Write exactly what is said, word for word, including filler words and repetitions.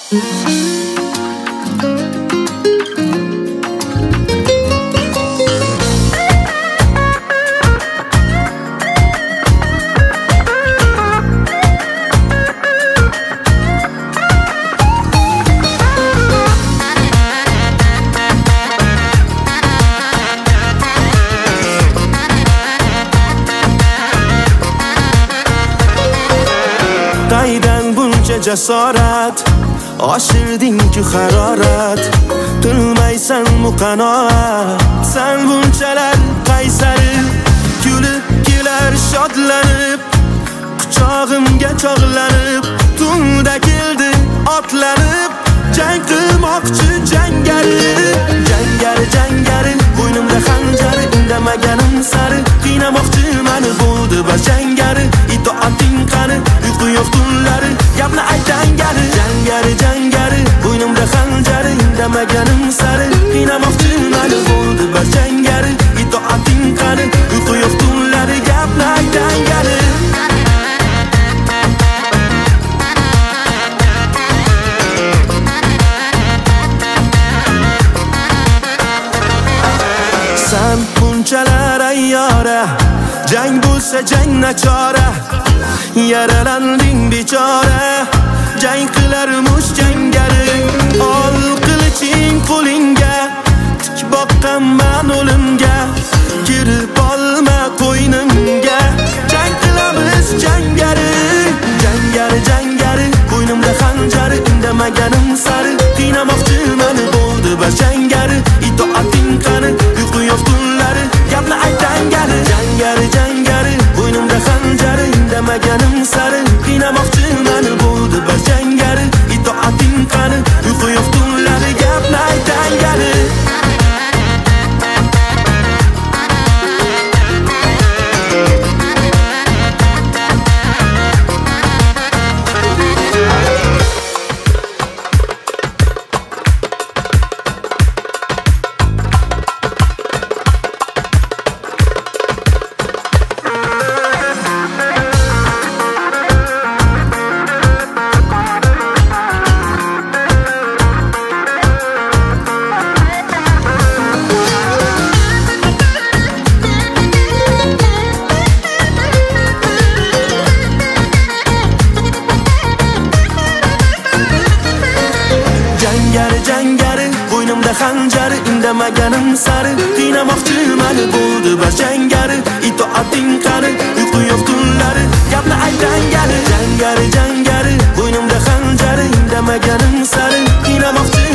Qaydan buncha jasorat, oshirding-ku harorat, tilmaysan muqanoat. Sen bunchalar qaysari, kulib kelar shodlanib, quchog'imga chog'lanib, tunda keldi otlanib, jang qilmoqchi jangari. Jangari, jangari, bo'ynimda xanjari, indamaganim sari, qiynamoqchi mani bo'ldi bas jangari. Itoating qani, uyqu yo'q tunlari, gapni aytangari. Jangari, jangari, bo'ynimda xanjari, indamaganim sari, qiynamoqchi mani bo'ldi bas jangari. Itoating qani, uyqu yo'q tunlari, gapni aytangari. Sen bunchalar ayyora, jang bo'lsa jang nachora, yaralanding bechora, jang qilarmish jangari. Ol qiliching qo'lingga, tik boqqanman o'limga, kirib olma qo'ynimga, jang qilamiz jangari. Jangari, jangari, bo'ynimda xanjari, indamaganim sari, qiynamoqchi mani bo'ldi bas jangari. Itoating qani, uyqu yo'q tunlari, gapni aytangari. Jangari, jangari, bo'ynimda xanjari, indamaganim sari, qiynamoqchi mani bo'ldi bas jangari. Itoating qani, uyqu yo'q tunlari, gapni aytangari. Jangari, jangari, bo'ynimda xanjari, indamaganim sari, qiynamoqchi mani bo'ldi bas jangari. Itoating qani, uyqu yo'q tunlari, gapni aytangari. Jangari, jangari, bo'ynimda xanjari, indamaganim sari, qiynamoqchi